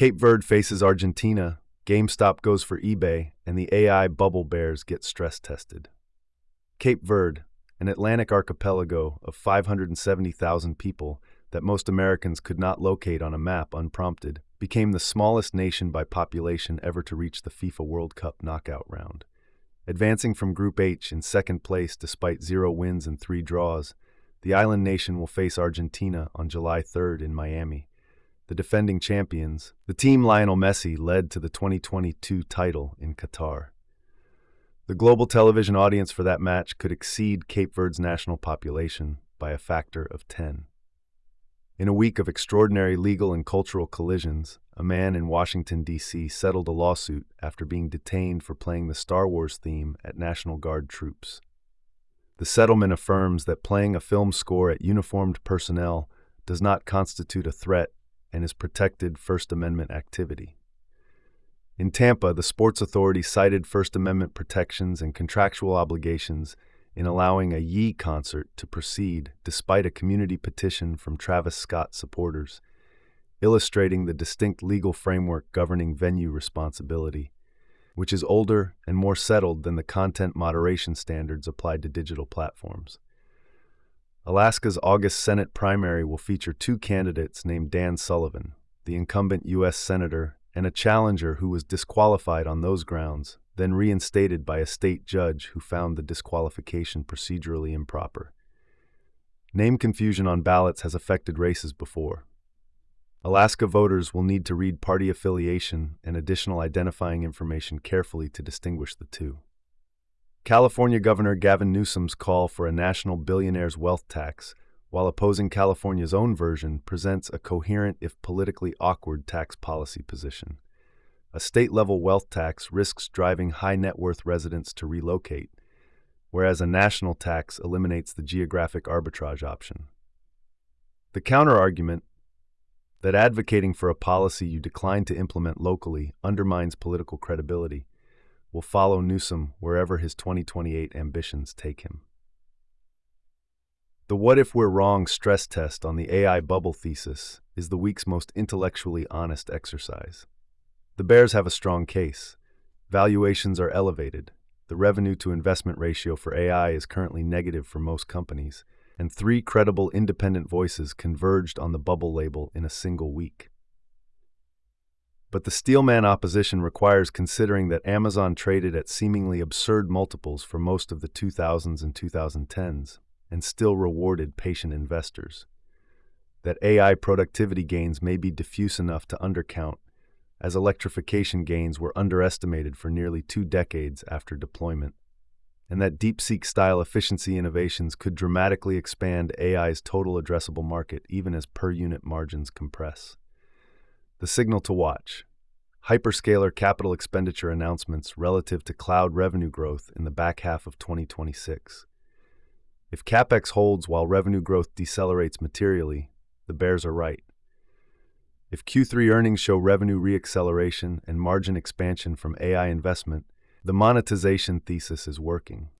Cape Verde faces Argentina, GameStop goes for eBay, and the AI bubble bears get stress tested. Cape Verde, an Atlantic archipelago of 570,000 people that most Americans could not locate on a map unprompted, became the smallest nation by population ever to reach the FIFA World Cup knockout round. Advancing from Group H in second place despite 0 wins and 3 draws, the island nation will face Argentina on July 3rd in Miami. The defending champions, the team Lionel Messi led to the 2022 title in Qatar. The global television audience for that match could exceed Cape Verde's national population by a factor of 10. In a week of extraordinary legal and cultural collisions, a man in Washington, D.C. settled a lawsuit after being detained for playing the Star Wars theme at National Guard troops. The settlement affirms that playing a film score at uniformed personnel does not constitute a threat and is protected First Amendment activity. In Tampa, the Sports Authority cited First Amendment protections and contractual obligations in allowing a Yee concert to proceed despite a community petition from Travis Scott supporters, illustrating the distinct legal framework governing venue responsibility, which is older and more settled than the content moderation standards applied to digital platforms. Alaska's August Senate primary will feature 2 candidates named Dan Sullivan, the incumbent U.S. Senator, and a challenger who was disqualified on those grounds, then reinstated by a state judge who found the disqualification procedurally improper. Name confusion on ballots has affected races before. Alaska voters will need to read party affiliation and additional identifying information carefully to distinguish the two. California Governor Gavin Newsom's call for a national billionaire's wealth tax, while opposing California's own version, presents a coherent if politically awkward tax policy position. A state-level wealth tax risks driving high-net-worth residents to relocate, whereas a national tax eliminates the geographic arbitrage option. The counter-argument that advocating for a policy you decline to implement locally undermines political credibility will follow Newsom wherever his 2028 ambitions take him. The What If We're Wrong stress test on the AI bubble thesis is the week's most intellectually honest exercise. The bears have a strong case. Valuations are elevated. The revenue-to-investment ratio for AI is currently negative for most companies, and 3 credible independent voices converged on the bubble label in a single week. But the steelman opposition requires considering that Amazon traded at seemingly absurd multiples for most of the 2000s and 2010s, and still rewarded patient investors. That AI productivity gains may be diffuse enough to undercount, as electrification gains were underestimated for nearly 2 decades after deployment, and that DeepSeek-style efficiency innovations could dramatically expand AI's total addressable market even as per-unit margins compress. The signal to watch: hyperscaler capital expenditure announcements relative to cloud revenue growth in the back half of 2026. If CapEx holds while revenue growth decelerates materially, the bears are right. If Q3 earnings show revenue reacceleration and margin expansion from AI investment, the monetization thesis is working.